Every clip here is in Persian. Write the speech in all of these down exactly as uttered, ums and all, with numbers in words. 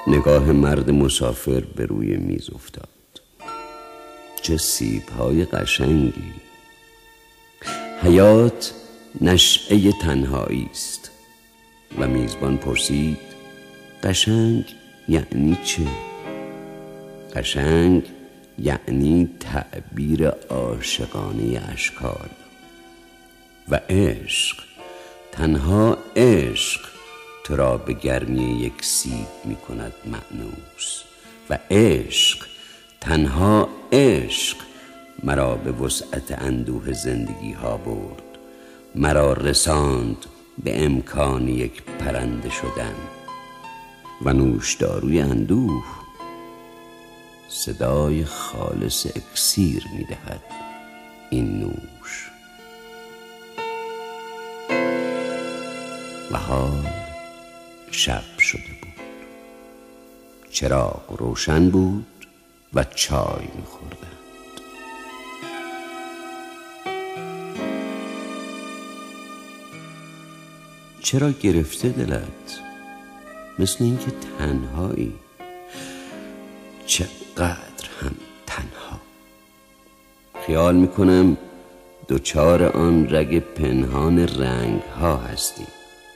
نگاه مرد مسافر به روی میز افتاد. چه سیب‌های قشنگی! حیات نشأه تنهایی است. و میزبان پرسید قشنگ یعنی چه؟ قشنگ یعنی تعبیر عاشقانه اشکال. و عشق، تنها عشق تو را به گرمی یک سیب می کند مأنوس. و عشق، تنها عشق مرا به وسعت اندوه زندگی ها برد، مرا رساند به امکان یک پرنده شدن. و نوشداروی اندوه صدای خالص اکسیر می دهد این نوش. و حال شب شده بود. چراغ روشن بود و چای می خوردند. چرا گرفته دلت؟ مثل اینکه تنهایی. چقدر هم تنها. خیال میکنم دوچار آن رگ پنهان رنگ ها هستی.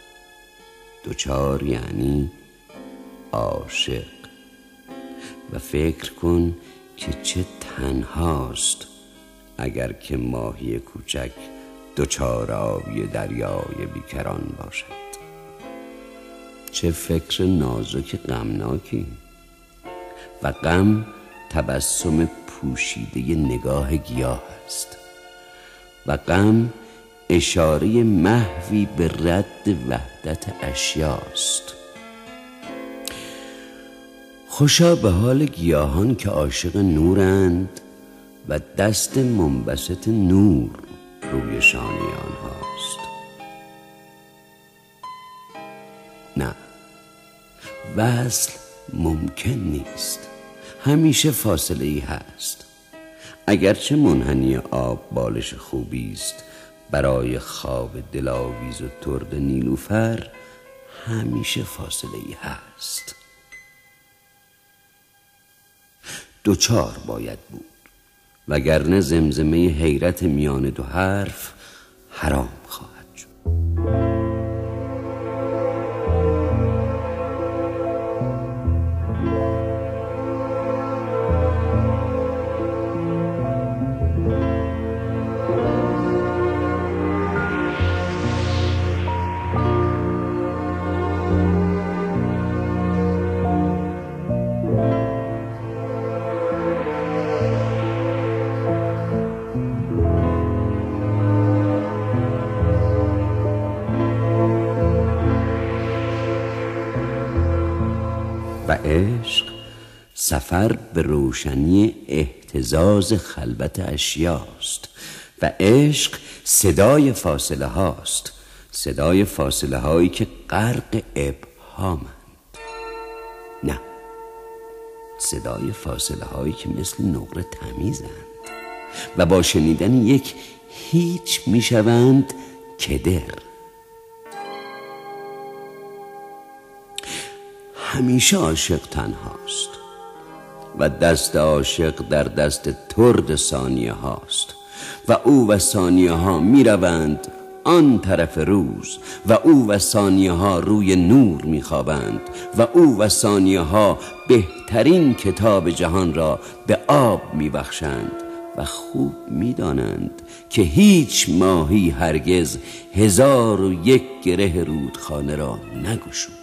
دوچار یعنی عاشق. و فکر کن که چه تنهاست اگر که ماهی کوچک دوچار آبی دریای بیکران باشد. چه فکر نازک غمناکی. و غم تبسم پوشیده نگاه گیاه است. و غم اشاره محوی به رد وحدت اشیاست. خوشا به حال گیاهان که عاشق نورند و دست منبسط نور روی شانه آنهاست. نه، وصل ممکن نیست. همیشه فاصله ای هست. اگرچه منحنی آب بالش خوبی است برای خواب دلاویز و ترد نیلوفر، همیشه فاصله ای هست. دوچار باید بود، وگرنه زمزمه حیرت میان دو حرف حرام خواهد شد. و عشق سفر به روشنی اهتزاز خلوت اشیاست. و عشق صدای فاصله هاست. صدای فاصله هایی که غرق ابهامند. نه، صدای فاصله هایی که مثل نقره تمیزند و با شنیدن یک هیچ میشوند کدر. همیشه عاشق تنهاست و دست عاشق در دست ترد ثانیه هاست. و او و ثانیه ها می روند آن طرف روز و او و ثانیه ها روی نور می خوابند و او و ثانیه ها بهترین کتاب جهان را به آب می بخشند و خوب می دانند که هیچ ماهی هرگز هزار و یک گره رودخانه را نگشود.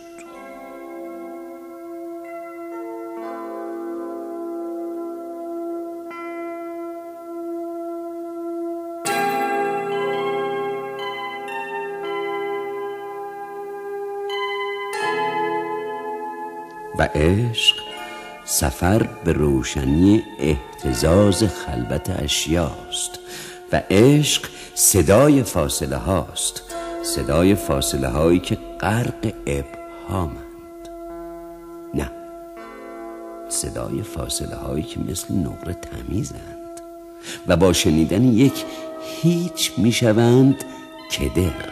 و عشق سفر به روشنی اهتزاز خلوت اشیاست. و عشق صدای فاصله هاست. صدای فاصله هایی که غرق ابهامند. نه، صدای فاصله هایی که مثل نقره تمیزند و با شنیدن یک هیچ میشوند کدر.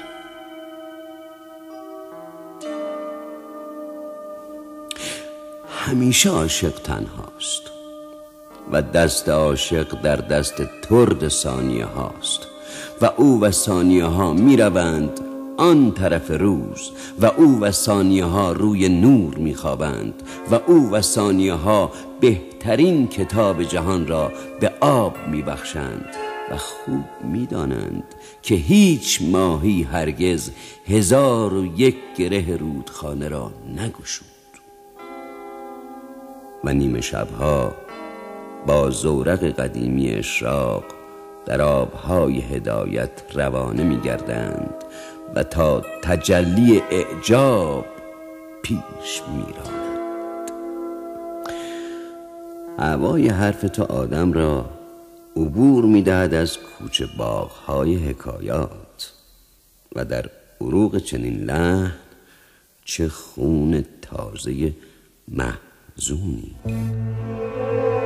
همیشه عاشق تنهاست و دست عاشق در دست ترد ثانیه هاست و او و ثانیه ها می روند آن طرف روز و او و ثانیه ها روی نور می خوابند و او و ثانیه ها بهترین کتاب جهان را به آب می بخشند و خوب می دانند که هیچ ماهی هرگز هزار و یک گره رودخانه را نگشود و نیمه شبها با زورق قدیمی اشراق در آبهای هدایت روانه می گردند و تا تجلی اعجاب پیش می رانند. هوای حرف تو آدم را عبور می دهد از کوچه باغهای حکایات و در عروق چنین لحن چه خون تازه محزونی.